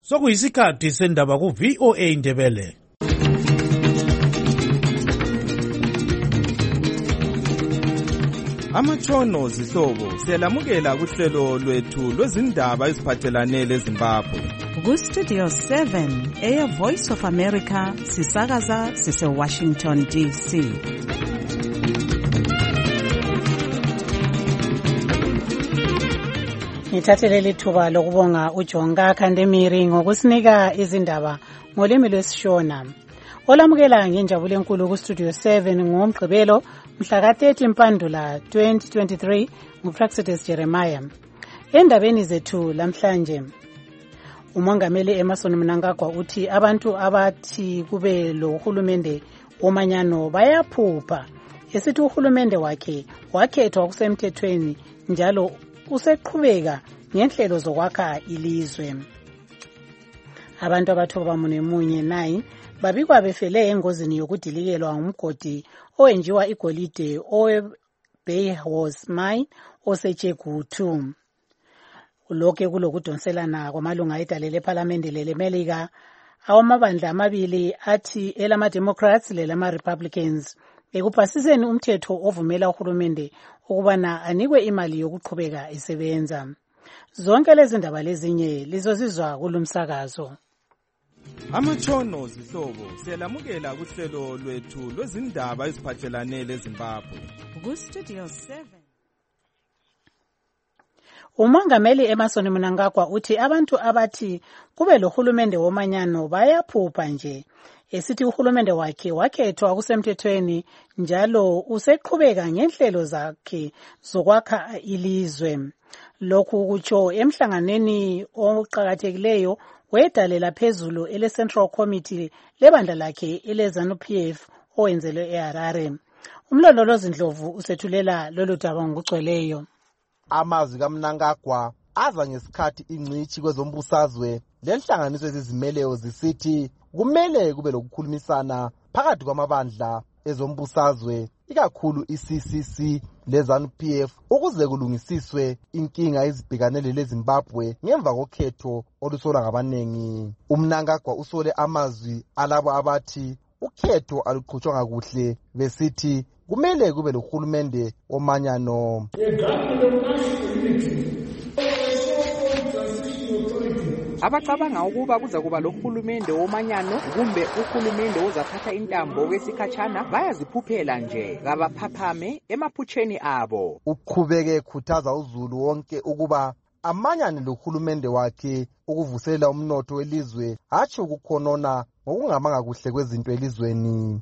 Sokuyisikhathi sendaba ku VOA Ndebele. Amatshono zihlobo siyalamukela kuhlelo lwethu lwezindaba eziphathelane leZimbabwe. Ku-Studio 7 Air Voice of America sisakaza sise-Washington DC. Ngithathele lithuba lokubonga uJonga Khandemiri ngokusinika izindaba ngolimi lwesiShona. Olamukela ngenjabulo enkulu ku-Studio 7 ngomgqibelo mhla ka-30 Mpandula 2023 nguPraxidis Jeremiah. Endabeni zethu lamhlanje, umongameli Emmerson Mnangagwa uthi abantu abathi kube lo hulumende womanyano bayaphupha, esithi uhulumende wakhe wakhethwa kusemthethweni njalo useqhubeka ngenhlelo zokwakha ilizwe. Abantu abathobamunye 9 babikwa befele engozini yokudilikelwa ngumgodi owenjiwa igolide owe-Bayhorse Mine oseJegutu. Lokho kulokudonselana kwamalunga edale lephalamende lelemelika awamabandla amabili athi elama-Democrats lelama-Republicans ekuphasiseni umthetho ovumela uhulumende ukubana anikwe imali yokuqhubeka isebenza. Zonke lezi ndaba lezinye lizozizwa kulumsakazo. Amatshono zihlobo siyalamukela kuhlelo lwethu lwezindaba eziphathelane leZimbabwe. Ku-Studio 7 umongameli Emmerson Mnangagwa uthi abantu abathi kube lo hulumende womanyano bayaphupha nje, esithi uhulumende wakhe wakhethwa kusemthethweni njalo useqhubeka ngenhlelo zakhe zokwakha ilizwe. Lokhu kutsho emhlanganweni oqhakathekileyo wedalela phezulu ele-Central Committee lebandla lakhe ele-ZANU-PF owenzelwe eHarare. Umlondolozi Ndlovu usethulela lolu daba ngokugcweleyo. Amazwi kaMnangagwa aza ngesikhathi ingcitshi kwezombusazwe lenhlanganiso ezizimeleyo zisithi kumele kube lokukhulumisana phakathi kwamabandla ezombusazwe, ikakhulu iCCC leZANU-PF, ukuze kulungisiswe inkinga ezibhekanele leZimbabwe ngemva kokhetho olusolwa ngabanengi. UMnangagwa usole amazwi alabo abathi ukhetho aluqhutshwanga kuhle, besithi kumele kube lohulumende womanyano. Abacabanga ukuba kuza kuba lohulumende womanyano kumbe uhulumende ozathatha intambo okwesikhatshana bayaziphuphela nje, kabaphaphame emaphutsheni abo. Uqhubeke khuthaza uzulu wonke ukuba amanyane lohulumende wakhe ukuvuselela umnotho welizwe, hatshi ukukhonona ngokungamanga kuhle kwezinto elizweni.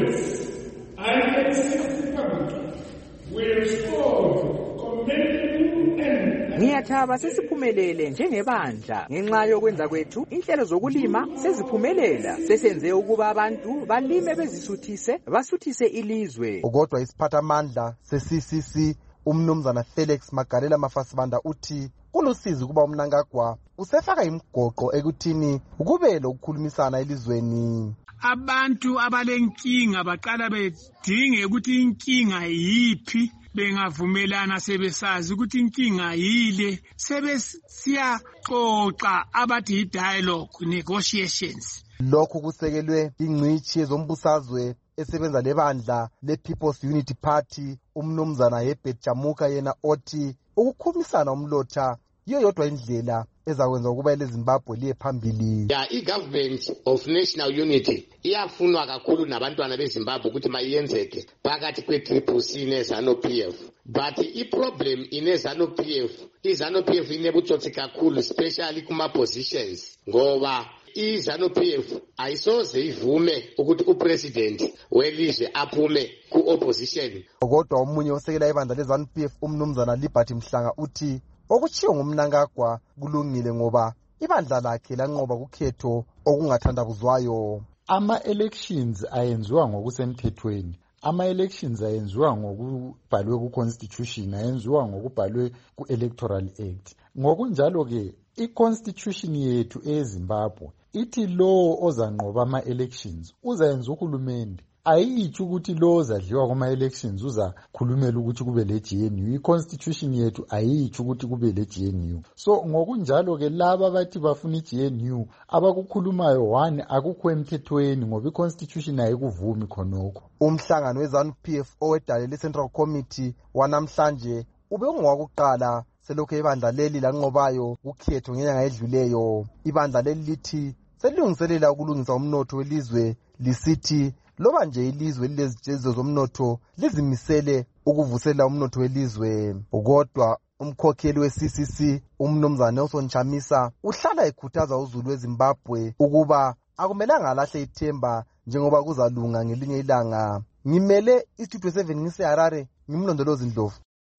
Ngiyathaba sesiphumelele njengebandla ngenxa yokwenza kwethu inhlelo zokulima seziphumelela, sesenze ukuba abantu balime bezisuthise basuthise ilizwe. Kodwa isiphathamandla se-CCC umnumzana Felix Magalela Mafasibanda uthi kulusizi kuba uMnangagwa usefaka imigoqo ekuthini kube lokukhulumisana elizweni. Abantu abalenkinga baqala bedinge ukuthi inkinga yiphi, bengavumelana sebesazi ukuthi inkinga yile, sebesiyaxoxa abathi dialogue negotiations. Lokhu kusekelwe ingcitshi yezombusazwe esebenza lebandla le-People's Unity Party umnumzana Herbert Jamuka, yena othi ukukhulumisana umlotha yiyo yodwa indlela ezakwenza ukuba leZimbabwe liye phambili. I-government of national unity iyafunwa kakhulu nabantwana beZimbabwe ukuthi mayenzeke phakathi kwe-CCC ne-ZANU-PF, but i-problem ine-ZANU-PF, i-ZANU-PF inebutsotsi kakhulu, especially kuma-positions, ngoba i-ZANU-PF ayisoze ivume ukuthi upresident welizwe aphume ku-opposition. Kodwa omunye osekela ibandla le-ZANU-PF umnumzana Liberty Mhlanga uthi okutshiwo ngumnangagwa kulungile ngoba ibandla lakhe lanqoba kukhetho okungathandabuzwayo. Ama-elections ayenziwa ngokusemthethweni. Ama-elections ayenziwa ngokubhalwe ku-constitution, ayenziwa ngokubhalwe ku-electoral act. Ngokunjalo-ke i-constitution yethu eZimbabwe ithi lowo ozanqoba ama-elections uzayenza uhulumende. ayitsho ukuthi lo ozadliwa kuma-elections uzakhulumela ukuthi kube le-GNU. I-constitution yethu ayitsho ukuthi kube le-GNU. So ngokunjalo-ke laba bathi bafuna i-GNU abakukhulumayo 1 akukho emthethweni ngoba i-constitution ayikuvumi khonokho. Umhlangano we-ZANU-PF owedale le-Central Committee wanamhlanje ube ungowakuqala selokhu ibandla leli lanqobayo ukhetho ngenyanga edluleyo. Ibandla leli lithi selilungiselela ukulungisa umnotho welizwe, lisithi loba nje ilizwe lilezijeziso zomnotho lizimisele ukuvusela umnotho welizwe. Kodwa umkhokheli we-CCC umnumzana Nelson Chamisa uhlala ekhuthaza uzulu weZimbabwe ukuba akumelanga alahle ithemba njengoba kuzalunga ngelinye ilanga. Ngimele iStudio 7 ngiseHarare, ngimlondolozi Ndlovu.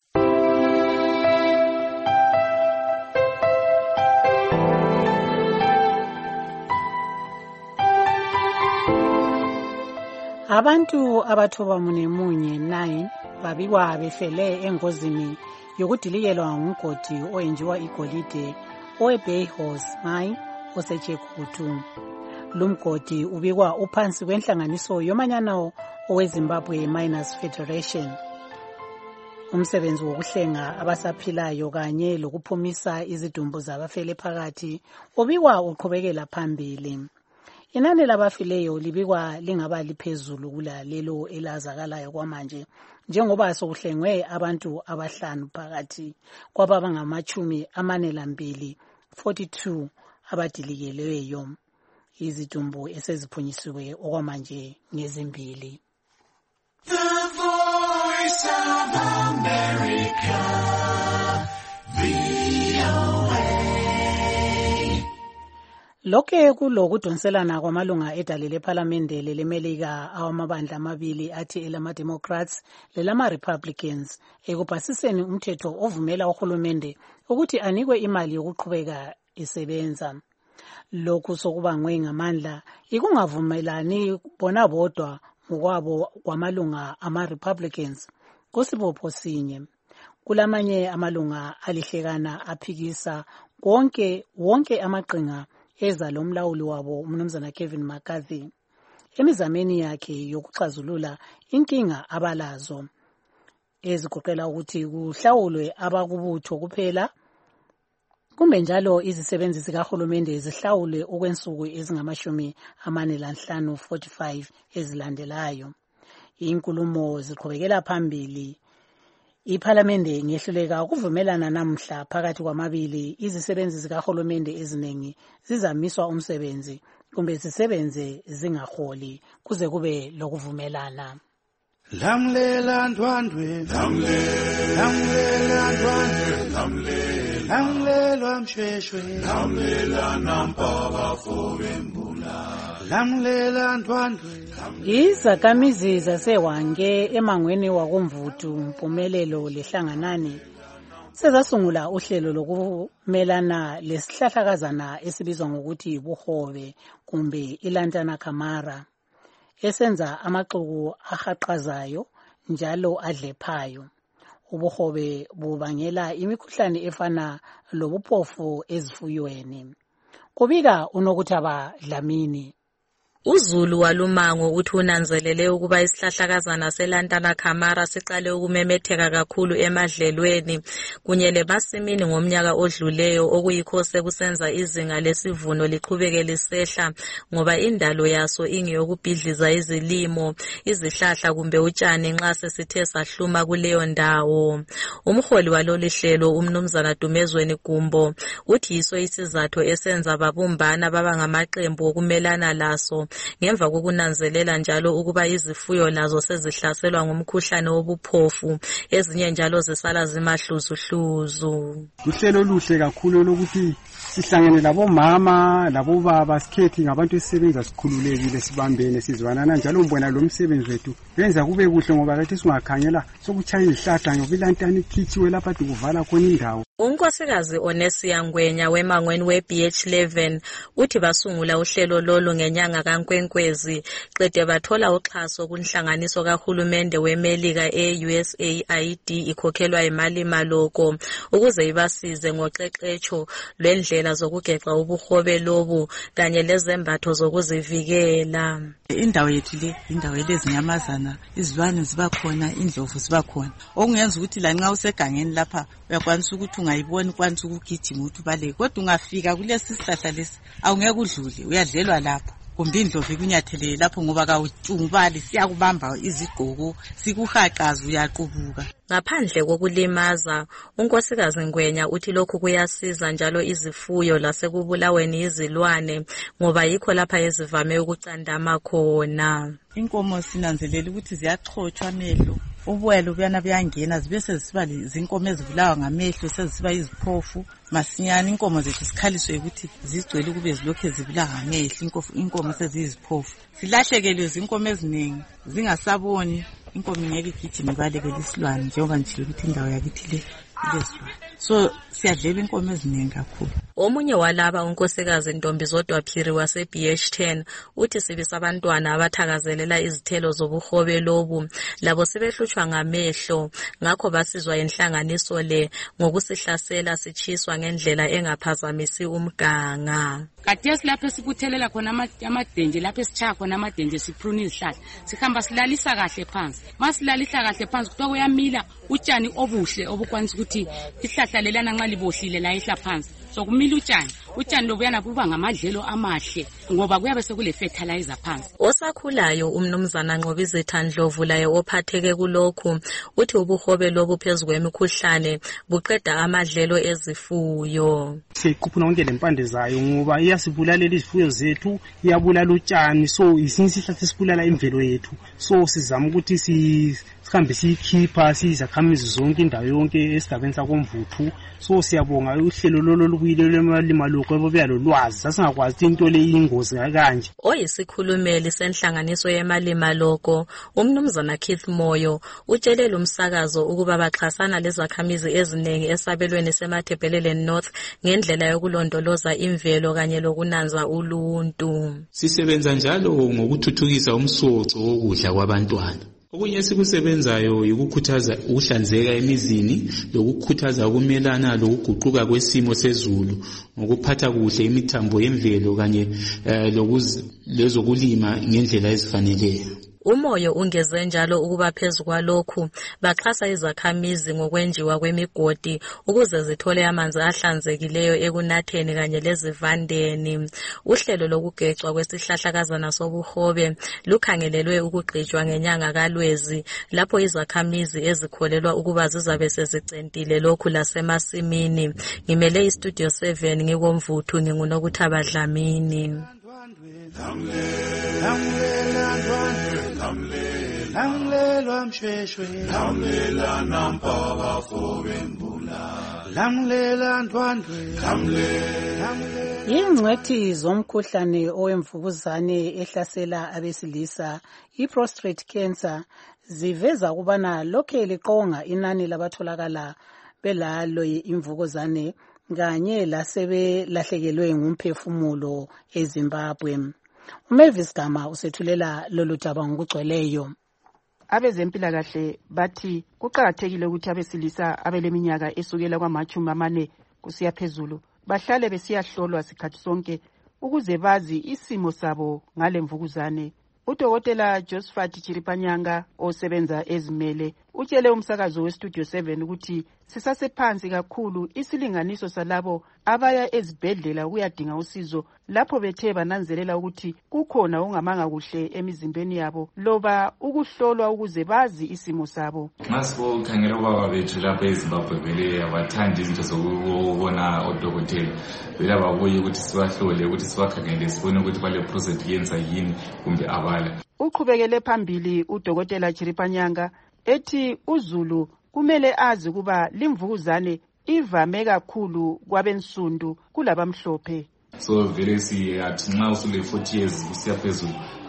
Abantu abathoba munemunye 9 babikwa befele engozini yokudilikelwa ngumgodi oyenziwa igolide oweBay Horse Mine oseChekutu. Lumgodi ubikwa uphansi kwenhlanganiso yomanyano oweZimbabwe Miners Federation. Umsebenzi wokuhlenga abasaphilayo kanye lokuphumisa izidumbu zabafele phakathi ubikwa uqhubekela phambili. Inani labafileyo libikwa lingaba liphezulu kulalelo elazakalayo kwamanje njengoba sokuhlengwe abantu abahlanu phakathi kwabangama-42 abadilikeleyo. Izidumbu eseziphunyisiwe okwamanje ngezimbili. The Voice of America, VOA. Lokhe kulokudonselana kwamalunga edale lePhalamende leMelika awamabandla amabili athi elama-Democrats lelama-Republicans ekupasiseni umthetho ovumela uhulumende ukuthi anikwe imali yokuqhubeka isebenza. Lokhu sokubangwe ngamandla ikungavumelani bona bodwa ngokwabo kwamalunga ama-Republicans kusibopho sinye. Kulamanye amalunga alihlekana aphikisa wonke amaqhinga eza lomlawuli wabo umnumzana Kevin McCarthy emizameni yakhe yokuxazulula inkinga abalazo ezigoqela ukuthi kuhlawulwe abakubutho kuphela kumbe njalo izisebenzi zikahulumende zihlawulwe okwensuku ezingama-45 ezilandelayo. Inkulumo ziqhubekela phambili. IPhalamende ngehluleka ukuvumelana namhla phakathi kwamabili izisebenzi zikahulumende eziningi zizamiswa umsebenzi kumbe zisebenze zingaholi kuze kube lokuvumelana. Lamlela ndwandwe, lamlela ndwandwe, lamlela mshweshwe, lamlela nampaba fobembula, lamlela ndwandwe. Izakhamizi zaseWange emangweni wakumvutu Mpumelelo lehlanganani sezasungula uhlelo lokumelana lesihlahlakazana esibizwa ngokuthi buhobe kumbe ilantana kamara esenza amaxuku ahaqazayo njalo adlephayo. Ubuhobe bubangela imikhuhlane efana lobuphofu ezifuyweni. Kubika uNokuthaba Dlamini. Uzulu walumango uthi unanzelele ukuba isihlahlakazana selantana kamara siqale ukumemetheka kakhulu emadlelweni kunye lemasimini ngomnyaka odluleyo okuyikho sekusenza izinga lesivuno liqhubeke lisehla ngoba indalo yaso ingeyokubhidliza izilimo izihlahla kumbe utshani nxa sesithe sahluma kuleyo ndawo. Umholi walolu hlelo umnumzana Dumezweni Gumbo uthi yiso isizathu esenza babumbana baba ngamaqembu okumelana laso ngemva kokunanzelela njalo ukuba izifuyo lazo sezihlaselwa ngumkhuhlane wobuphofu ezinye njalo zisala zimahluzuhluzu. Uhlelo oluhle kakhulu lokuthi sihlangene labomama labobaba sikhethi ngabantu esisebenza sikhululekile sibambene sizwanana njalo mbona lo msebenzi wethu benza kube kuhle ngoba lathi singakhangela sokuchaya izihlahla ngobilantani ikhichiwe lapha kuvala khona indawo. Unkosikazi Onesia Ngwenya wemangweni weBH11 uthi basungula uhlelo lolu ngenyanga Nkwenkwezi qede bathola uxhaso kunhlanganiso kahulumende weMelika e-USAID ikhokhelwa imali maloko ukuze ibasize ngoqeqetsho lwendlela zokugeca ubuhobe lobu kanye lezembatho zokuzivikela. Indawo yethu le indawo elezinyamazana, izilwane ziba khona, indlovu ziba khona. Okungenza ukuthi la nxa usegangeni lapha uyakwanisa ukuthi ungayibona, ukwanisa ukugijima ukuthi ubaleke. Kodwa ungafika kulesi sihlahla lesi awungeke udlule, uyadlelwa lapho. Kumbe indlovu ikunyathele lapho ngoba kawucungubali, siyakubamba izigqoko, sikuhaqaza uyaqubuka. Ngaphandle kokulimaza, unkosikazi Ngwenya uthi lokhu kuyasiza njalo izifuyo lasekubulaweni izilwane ngoba yikho lapha ezivame ukucandama khona. Inkomo sinanzelela ukuthi ziyaxhotshwa amehlo, uboya lobuyana buyangena zibe sezisiba zinkomo ezibulawa ngamehlo, sezisiba iziphofu. Masinyane inkomo zethu sikhaliswe ukuthi zigcwele kube zilokhe zibulawa ngamehlo, inkomo seziyiziphofu. Silahlekelwe zinkomo eziningi, zingasaboni. Inkomo ngeke igijime ibalekele isilwane njengoba nje ukuthi indawo yakithi le ilezilwane. So siyadlela inkomo eziningi kakhulu. Omunye walaba unkosikazi Ntombizodwa Phiri wase BH10 uthi sibisa abantwana abathakazelela izithelo zobuhobe lobu labo sebehlutshwa ngamehlo, ngakho basizwa inhlanganiso le ngokusihlasela sichiswa ngendlela engaphazamisi umganga. Kathesi lapho esibuthelela khona amadenje, lapho esichaya khona amadenje sipruna izihlahla, sihamba silalisa kahle phansi. Masilalisa kahle phansi kuthiwa kuyamila utshani obuhle obukwanisa ukuthi ihlahla lelana nxa libohlile la ihla phansi. So kumila utshani lobuyana buba ngamadlelo amahle ngoba kuyabe sekule fertilizer phansi. Osakhulayo umnumzana Nqobizitha Ndlovu laye ophatheke kulokhu uthi ubuhobe lobu phezu kwemikhuhlane buqeda amadlelo ezifuyo. Siquphuna konke lempande zayo ngoba iyasibulalela izifuyo zethu, iyabulala utshani, so isinsihlahla sibulala imvelo yethu. So sizama ukuthi sihambe siyikhipha sizakhamizi zonke indawo yonke esigabeni sakomvuthu. So siyabonga uhlelo lolubuyile lwemalima lokho ebuya lolwazi sasingakwazi into le ingozi kanje. Oyisikhulumeli senhlanganiso yemalima lokho umnumzana Keith Moyo utshelele umsakazo ukuba baxhasana lezakhamizi eziningi esabelweni seMathebhelele North ngendlela yokulondoloza imvelo kanye lokunanza uluntu. Sisebenza njalo ngokuthuthukisa umsoco wokudla kwabantwana. Okunye esikusebenzayo ukukhuthaza ukuhlanzeka emizini lokukhuthaza ukumelana lokuguquka kwesimo sezulu ngokuphatha kuhle imithambo yemvelo kanye lezokulima ngendlela ezifaneleyo. Umoyo ungeze njalo ukuba phezu kwalokhu baxhasa izakhamizi ngokwenjiwa kwemigodi ukuze zithole amanzi ahlanzekileyo ekunatheni kanye lezivandeni. Uhlelo lokugecwa kwesihlahlakazana sobuhobe lukhangelelwe ukugqitshwa ngenyanga kaLwezi lapho izakhamizi ezikholelwa ukuba zizabe sezicentile lokhu lasemasimini. Ngimele iStudio 7 ngikomvuthu nginguNokuthaba Dlamini. Lamlelwa mshweshwe lamlela nampa bafobembula lamlela ntwandwe Ingcwethi zomkhuhlane owemvukuzane ehlasela abesilisa i-prostate cancer ziveza kubana lokhe liqonga inani labatholakala belalo imvukuzane kanye lasebelahlekelwe ngumphefumulo eZimbabwe. uMavis Gama usethulela lolu daba ngokugcweleyo. Abezempilakahle bathi kuqakathekile ukuthi abesilisa abeleminyaka esukela kwama-40 kusiya phezulu bahlale besiyahlolwa sikhathi sonke ukuze bazi isimo sabo ngale mvukuzane. Udokotela Josephat Chiripanyanga osebenza ezimele utshele umsakazo weStudio 7 ukuthi sisasephansi kakhulu isilinganiso salabo abaya ezibhedlela ukuyadinga usizo lapho bethe bananzelela ukuthi kukhona okungamanga kuhle emizimbeni yabo loba ukuhlolwa ukuze bazi isimo sabo. Masibokhangela ubaba bethu lapha eZimbabwe vele abathandi izinto zokubona odokotela vele ababuye ukuthi sibahlole ukuthi sibakhangele sibone ukuthi bale prostate yenza yini kumbe abala. Uqhubekele phambili udokotela Chiripanyanga ethi uZulu kumele azi kuba limvukuzane ivame kakhulu kwabensundu kulabamhlophe. So vele siyathi nxa usule 40 years kusiya phezulu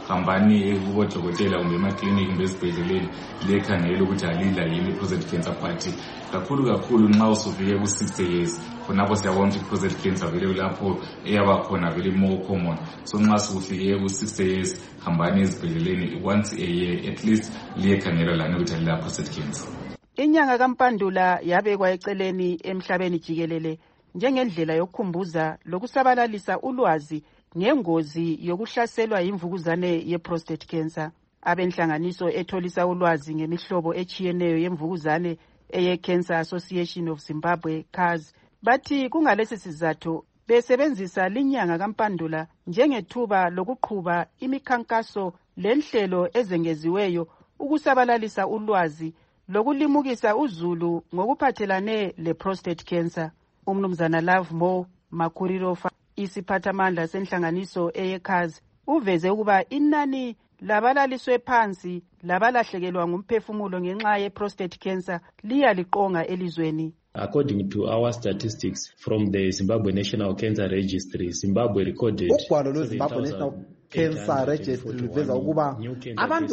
hambani kubodokotela kumbe emakliniki kumbe ezibhedleleni liyekhangela ukuthi alila yini i-prostate cancer. But kakhulu nxa usufike ku-60 years khonapho siyabona ukuthi i-prostate cancer vele lapho eyaba khona vele more common. So nxa sufike ku-60 years hambani ezibhedleleni once a year at least liyekhangelwa lani ukuthi alila prostate cancer. Inyanga kaMpandula yabekwa eceleni emhlabeni jikelele njengendlela yokukhumbuza lokusabalalisa ulwazi ngengozi yokuhlaselwa imvukuzane ye-prostate cancer. Abenhlanganiso etholisa ulwazi ngemihlobo echiyeneyo yemvukuzane eye-Cancer Association of Zimbabwe, CAZ, bathi kungalesi sizathu besebenzisa linyanga kaMpandula njengethuba lokuqhuba imikhankaso lenhlelo ezengeziweyo ukusabalalisa ulwazi lokulimukisa uzulu ngokuphathelane le-prostate cancer. Umnumzana Love Mo Makurirofa, isiphathamandla senhlanganiso eye-CAZ, uveze ukuba inani labalaliswe phansi labalahlekelwa ngumphefumulo ngenxa ye-prostate cancer liyaliqonga elizweni. According to our statistics from the Zimbabwe National Cancer Registry, Zimbabwe recorded ugwalo lweZimbabwe National Cancer Registry luveza ukuba abantu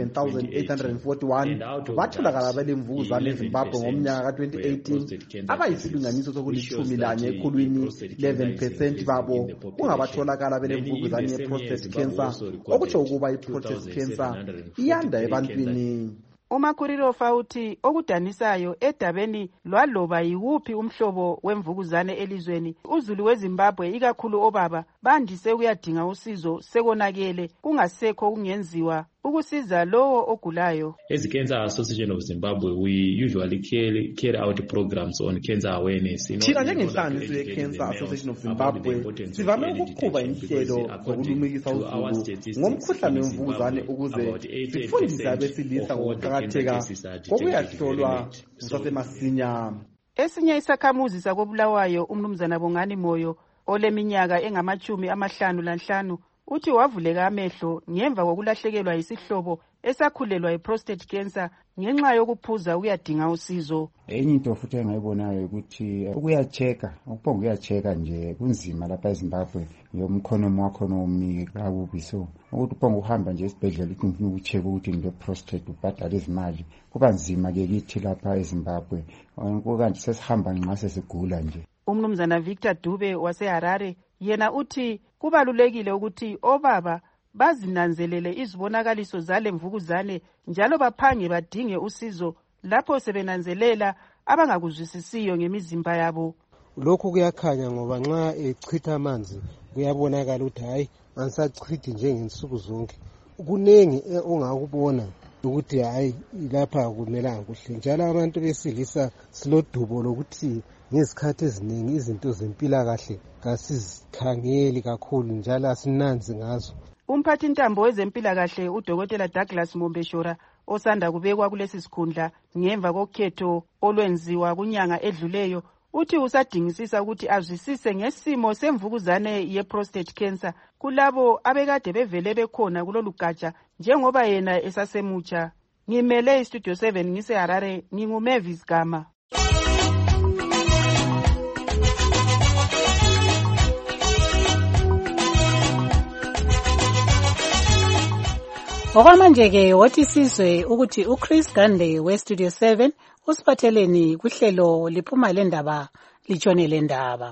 abayi-7,841 batholakala belemvukuzane eZimbabwe ngomnyaka ka-2018, abayisilinganiso sokulithumi lanye ekhulwini 11% babo kungabatholakala belemvukuzane ye-prostate cancer, okutsho ukuba i-prostate cancer iyanda ebantwini. uMakurirofa uthi okudanisayo edabeni lwaloba yiwuphi umhlobo wemvukuzane elizweni, uzulu weZimbabwe ikakhulu obaba bandise ukuyadinga usizo sekonakele kungasekho kungenziwa ukusiza lowo ogulayo. As the Cancer Association of Zimbabwe, we usually carry out programs on cancer awareness. Thina njengenhlanganiso ye-Cancer Association of Zimbabwe sivame ukuqhuba inhlelo zokulumikisa uzulu ngomkhuhlane wemvukuzane ukuze sifundise abesilisa ngokuqakatheka kokuyahlolwa kusasemasinya. Esinye isakhamuzi sakobulawayo umnumzana Bongani Moyo oleminyaka engama-55 uthi wavuleka amehlo ngemva kokulahlekelwa yisihlobo esakhulelwa i-prostate cancer ngenxa yokuphuza ukuyadinga usizo. Enye into futhi engayibonayo ukuthi ukuyacheka nje kunzima lapha eZimbabwe yomkhonomi wakhona omi kakubi, so ukuthi uphonga uhamba nje esibhedlela ukuthi ngifuna ukucheka ukuthi ngile-prostate ubhadala izimali kuba nzima ke kithi lapha eZimbabwe, kanti sesihamba nxa sesigula nje. Umnumzana Victor Dube waseHarare yena uthi kubalulekile ukuthi obaba bazinanzelele izibonakaliso zale mvukuzane njalo baphange badinge usizo lapho sebenanzelela abangakuzwisisiyo ngemizimba yabo. Lokhu kuyakhanya ngoba nxa echitha amanzi kuyabonakala ukuthi hayi angisachithi njengensuku zonke. Kunengi ongakubona ukuthi hayi lapha kumelanga kuhle. Njalo abantu besilisa silodubo lokuthi ngezikhathi eziningi izinto zempilakahle kasizikhangeli kakhulu njalo asinanzi ngazo. Umphathi ntambo wezempilakahle uDokotela Douglas Mombeshora osanda kubekwa kulesi sikhundla ngemva kokhetho olwenziwa kunyanga edluleyo uthi usadingisisa ukuthi azwisise ngesimo semvukuzane ye-prostate cancer kulabo abekade bevele bekhona kulolu gatsha njengoba yena esasemutsha. Ngimele iStudio 7 ngiseHarare, nginguMavis Gama. Okwamanje-ke wothi sizwe ukuthi uChris Gande weStudio 7 usiphatheleni kuhlelo liphuma lendaba litshone lendaba.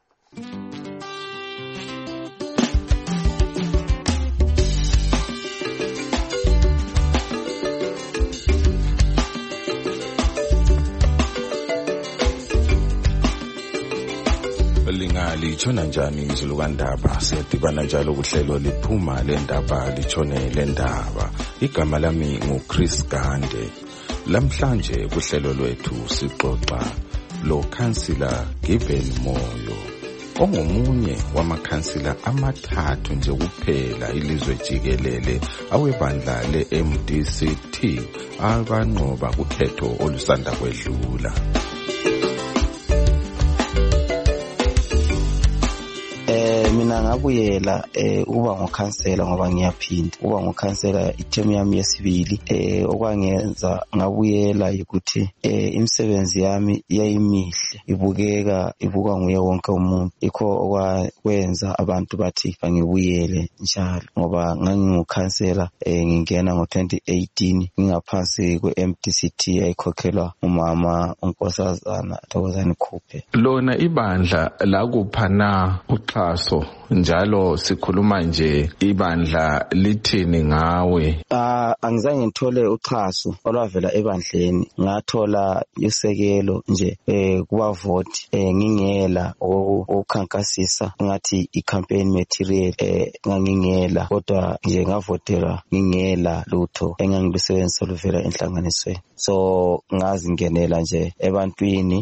Litshona njani izulu kandaba? Siyadibana njalo kuhlelo liphuma lendaba litshone lendaba. Igama lami nguChris Gande. Lamhlanje kuhlelo lwethu sixoxa lo Councillor Given Moyo ongomunye wamakhansila amathathu nje kuphela ilizwe jikelele awebandla le-MDCT abanqoba kukhetho olusanda kwedlula. Mina ngabuyela uba ngukhansela ngoba ngiyaphinda uba ngukhansela ithemu yami yesibili. Okwangenza ngabuyela ukuthi imisebenzi yami yayimihle, ibuka nguye wonke umuntu. Yikho okwenza abantu bathi angibuyele njalo ngoba ngangingukhansela ngingena ngo-2018 ngingaphansi kwe-MDCT ayikhokhelwa umama uNkosazana Thokozani Khuphe. Lona ibandla lakupha na uxhaso njalo sikhuluma nje ibandla lithini ngawe? Angizange ngithole uxhaso olwavela ebandleni, ngathola usekelo nje kubavoti ngingela ukukhankasisa ngathi i-campaign material ngangingela, kodwa nje ngavotela ngingela lutho engangilusebenzisa oluvela enhlanganisweni. So ngazingenela nje ebantwini,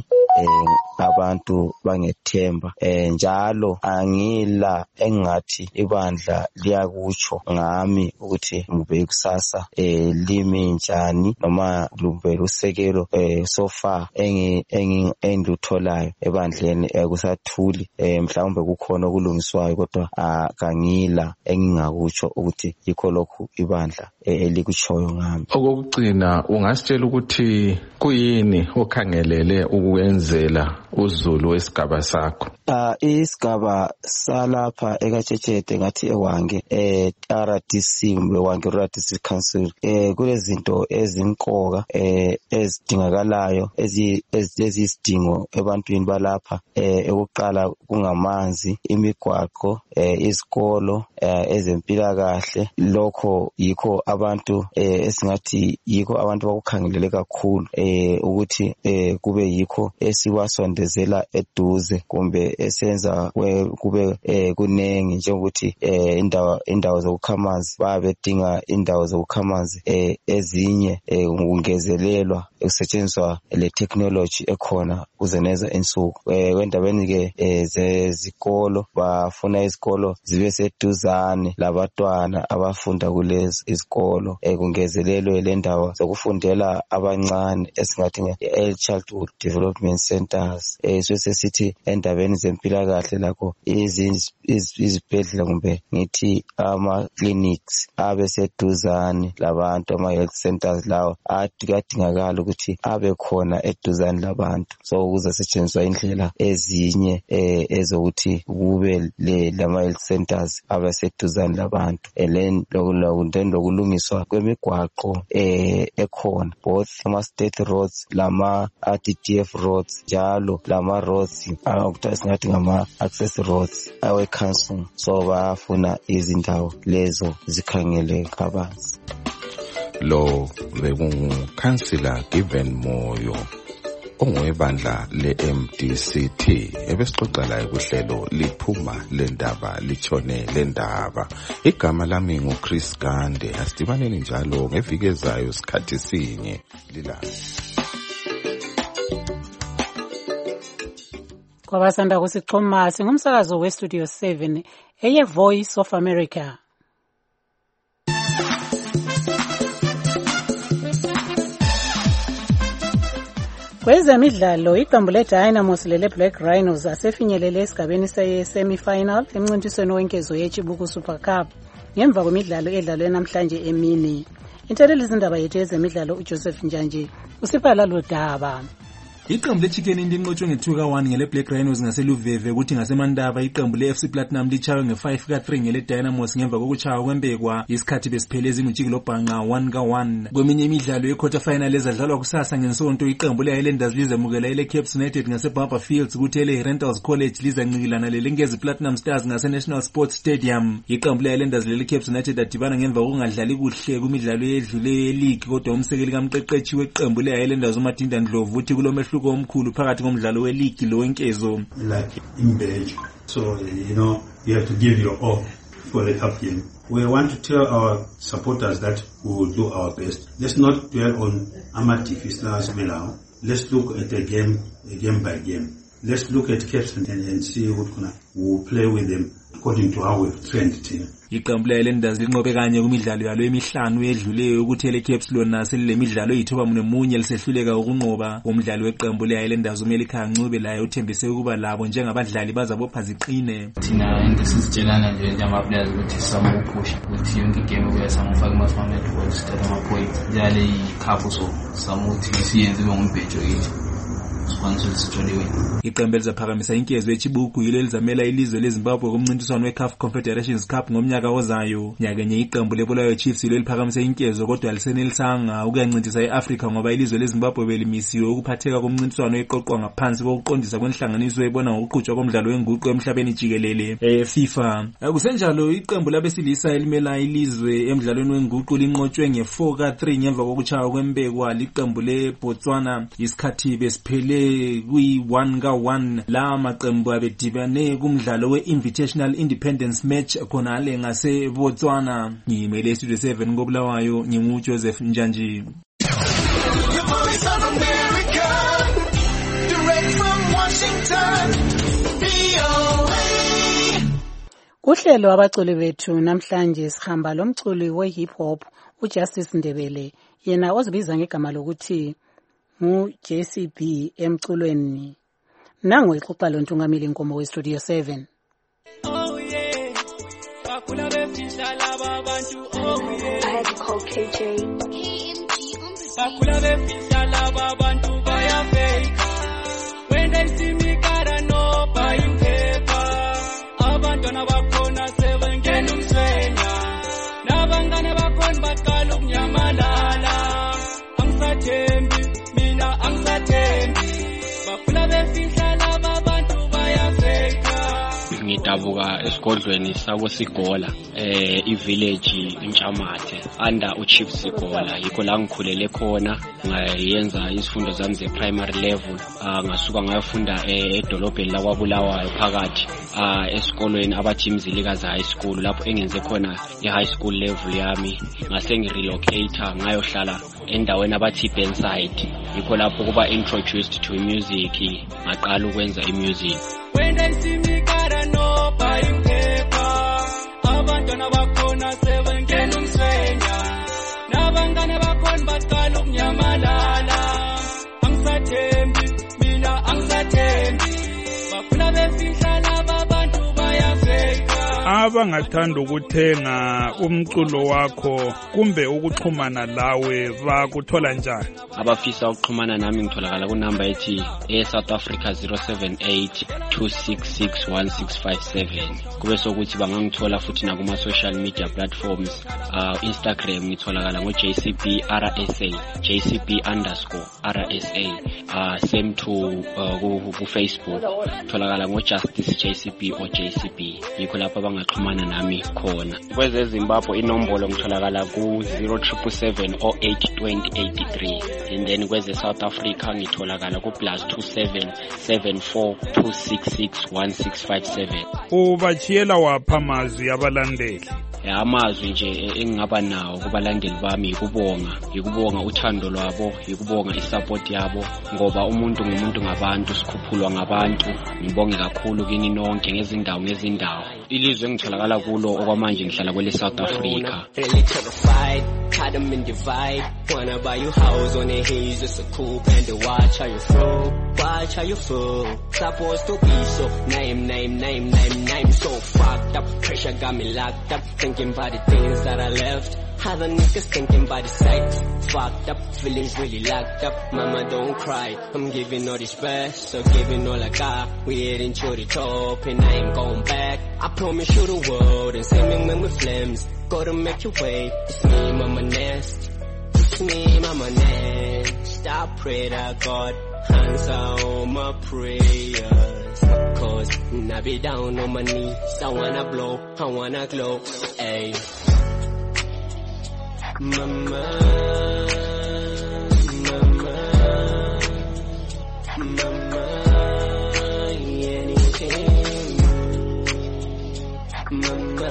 abantu bangethemba njalo angila engathi ibandla liyakutsho ngami ukuthi ngibe kusasa limi njani noma lube usekelo so far engilutholayo ebandleni kusathuli. Mhlawumbe kukhona okulungiswayo kodwa akangila engingakutsho ukuthi yikho lokhu ibandla elikutshoyo ngami. Okugcina ungasitshela ukuthi kuyini okhangelele ukwenzela uZulu wesigaba sakho? Isigaba salapha ekaTshetshete ngathi eWange RDC kumbe Wange RDC Council kulezinto ezimqoka ezidingakalayo eziyisidingo ebantwini balapha. Ukuqala kungamanzi, imigwaqo, izikolo, ezempilakahle. Lokho yikho abantu esingathi yikho abantu bakukhangelele kakhulu ukuthi kube yikho esiwasondezela eduze kumbe esenza kube kunengi, njengokuthi indawo zokukhamanzi babedinga indawo zokukhamanzi ezinye ungezelelwa ukusetshenziswa le technology ekhona kuzeneza insuku. Kwendabeni ke zezikolo bafuna izikolo zibe seduzane labantwana abafunda kulezi izikolo, kungezelelwe le ndawo zokufundela abancane esingathi nge-early childhood development centers. Sesithi endabeni zempilakahle lakho izibhedlela kumbe ngithi ama-clinics abe seduzane labantu, ama-health centers lawo adingakala ukuthi abe khona eduzane labantu. So kuzasetshenziswa indlela ezinye ezokuthi kube lama-health centers abe seduzane labantu. Then lokulungiswa kwemigwaqo ekhona, both ama-state roads lama-RDDF roads, njalo lama-roads okuthiwa singathi ngama-access roads awe-council. So bayafuna izindawo lezo zikhangele kabanzi. Lo bekungukhansila Given Moyo ongowebandla le-MDCT ebesixoxa laye kuhlelo liphuma lendaba litshone lendaba. Igama lami nguChris Gande. Asidibaneni njalo ngeviki ezayo sikhathi sinye lilanga. Kwabasanda kusixhuma singumsakazo weStudio 7 Voice of America. Kwezemidlalo iqembu leDynamos lele-Black Rhinos asefinyelele esigabeni semi-final emncintisweni wenkezo yeChibuku Super Cup ngemva kwemidlalo edlalwe namhlanje emini. Inteleli izindaba yethu yezemidlalo uJoseph Njanje usipha lalo daba. Iqembu leChicken Indi linqotshwe nge-2-1 ngele-Black Rhinos ngaseluveve, kuthi ngasemandaba iqembu le-FC Platinum lichawe nge-5-3 ngele-Dynamos ngemva kokuchawa kwembekwa isikhathi besipheleza imujikilobhanqa 1-1. Kweminye imidlalo ye-quarter final ezadlalwa kusasa ngensonto iqembu le-Highlanders lizemukela ile-Caps United ngaseBarber Fields, kuthi ele-Rentals College lizancikilana lelengezi Platinum Stars ngase-National Sports Stadium. Iqembu le-Highlanders lele-Caps United adibana ngemva kokungadlali kuhle kumidlalo eyedlule ye-league, kodwa umsekeli kamqeqeshi weqembu le-Highlanders uMadinda Ndlovu uthi kulomehluko omkhulu phakathi komdlalo we-league lowenkezo. Like image, so you have to give your all for the cup game. We want to tell our supporters that we will do our best. Let's not dwell on amateur Islam Melau. Let's look at the game by game. Let's look at Caps and see what we will play with them. according to how we've trained Tina. Iqembu le-Highlanders linqobe kanye kumidlalo yalo emihlanu edluleyo ukuthi ele-Caps lona selilemidlalo eyithobamunye lisehluleka ukunqoba. Umdlali weqembu le-Highlanders uMelika Ncube laye uthembise ukuba labo njengabadlali bazabopha ziqine. Thina ngesizitshelana nje njengama-players ukuthi sizama ukuphusha ukuthi yonke igame kuya samufaka ama-format sithatha ama-points njalo ikhaphu so sizama ukuthi siyenze ube ngumbhejo kithi. Iqembu elizaphakamisa inkezo eChibuku yilo elizamela ilizwe leZimbabwe kumncintiswano we-CAF Confederations Cup ngomnyaka ozayo. Nyakenye iqembu leBulawayo Chiefs yilo eliphakamise inkezo kodwa lisenelisanga ukuyancintisa eAfrica ngoba ilizwe leZimbabwe belimisiwe ukuphatheka komncintiswano eqoqwa ngaphansi kokuqondisa kwenhlanganiso ebona ngokuqhutshwa komdlalo wenguqu emhlabeni jikelele FIFA. Kusenjalo iqembu labesilisa elimela ilizwe emdlalweni wenguqu linqotshwe nge-4-3 ngemva kokuchaya kwembekwa liqembu leBotswana isikhathi besiphele kwi-1-1 la maqembu abedibane kumdlalo we-Invitational Independence Match khonale ngase Botswana. Ngimele Studio 7 koBulawayo nginguJoseph Njanji. Kuhlelo abaculi bethu namhlanje sihamba lomculi we-hip hop uJustice Ndebele, yena ozibiza ngegama lokuthi JCB emculweni. Nangu ixoxa lontungameli Nkomo we-Studio 7. Oh yeah, bakula befihla laba bantu. Oh yeah, I had to call KJ. Bakula befihla laba bantu bayafeka. When they see me gotta know buying paper. Abantwana bakhona sebengena umswenya. Nabangane bakhona baqala ukunyamalala. Angisathembi ngidabuka esigodlweni sabo Sigola i-village eNchamathe under uChief Sigola. Yikho la ngikhulele khona ngayenza izifundo zami ze-primary level. Ngasuka ngayofunda edolobheni laKwaBulawayo phakathi esikolweni abathi Mzilikazi High School lapho engenze khona i-high school level yami. Ngase ngirelocate ngayohlala endaweni abathi Benside. Yikho lapho kuba introduced to music ngaqala ukwenza imusic. When they see me gotta know buying paper. Abantwana bakhona sebengena umswenya. Nabangane bakhona baqala ukunyamalala. Angisathembi mina angisathembi. Bakhula befihla laba bantu bayafeka. Abangathanda ukuthenga umculo wakho kumbe ukuxhumana lawe bakuthola njani? Abafisa ukuxhumana nami ngitholakala kunamba ethi South Africa 078-266-1657. Kube sokuthi bangangithola futhi na kuma social media platforms. Instagram ngitholakala ngo JCB RSA, JCB_RSA. Same to ku Facebook tholakala ngo Justice JCB or JCB. Yikho lapha bangaxhumana nami khona. Kweze Zimbabwe inombolo ngitholakala ku 0777082083. And then kweze South Africa ngitholakala ku +27 74266167. Ubachiyela wapha amazwi abalandeli? Amazwi nje engingaba nawo kubalandeli bami yikubonga uthando lwabo, yikubonga isupport yabo ngoba umuntu ngumuntu ngabantu, sikhuphulwa ngabantu. Ngibonge kakhulu kini nonke ngezindawo. Ilizwe engitholakala kulo okwamanje ngihlala kwele South Africa. Had them in divide. Wanna buy you house on a haze, just a coupe and watch how you flow. Watch how you flow. Supposed to be so name. So fucked up. Pressure got me locked up. Thinking about the things that I left. Other niggas thinking about the sights. Fucked up. Feelings really locked up. Mama don't cry. I'm giving all this best. So giving all I got. We heading to the top and I ain't going back. I promise you the world and sending me with flames. Gotta make your way. It's me, Mama Nest. It's me, Mama Nest. I pray that God answer all my prayers. Cause I be down on my knees. I wanna blow, I wanna glow. Ay. Mama, anything. Mama,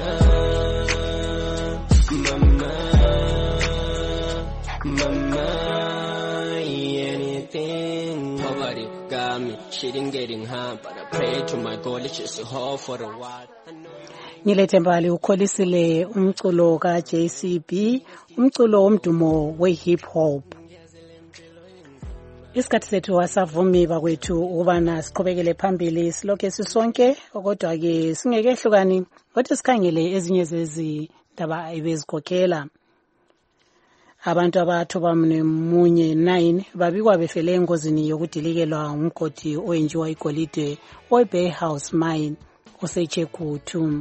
anything. Poverty got me, shit ain't getting hard, but I pray to my goal, it's just a hole for the wild. Nyilethembali ukholisile umculo ka JCB, umculo womdumo we-hip hop. Isikhathi sethu wasavumi bakwethu ukubana siqhubekele phambili silokhe sisonke, kodwa-ke singekehlukani kodwa sikhangele ezinye zezindaba ebezikhokhela. Abantu abathobamunye 9 babikwa befele engozini yokudilikelwa umgodi owenjiwa igolide owe-Bay House Mine oseChegutu.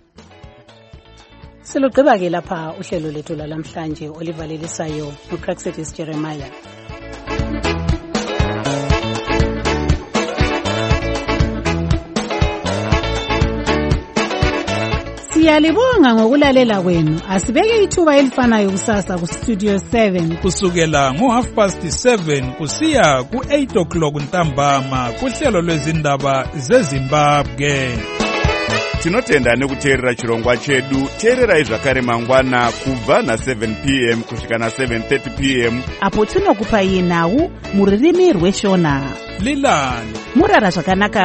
Silugqiba-ke lapha uhlelo lethu lalamhlanje olivalelisayo uPraxedis Jeremiah. Siyalibonga ngokulalela kwenu. Asibeke ithuba elifanayo kusasa ku Studio 7 kusukela ngo7:30 kusiya ku8 o'clock ntambama kuhlelo lwezindaba zeZimbabwe. Tinotenda nekuteerera chirongwa chedu. Teererai zvakare mangwana kubva na7 p.m. kusvika na7:30 p.m. apo tinokupai nhau muririmi rweshona. Lilani murara zvakanaka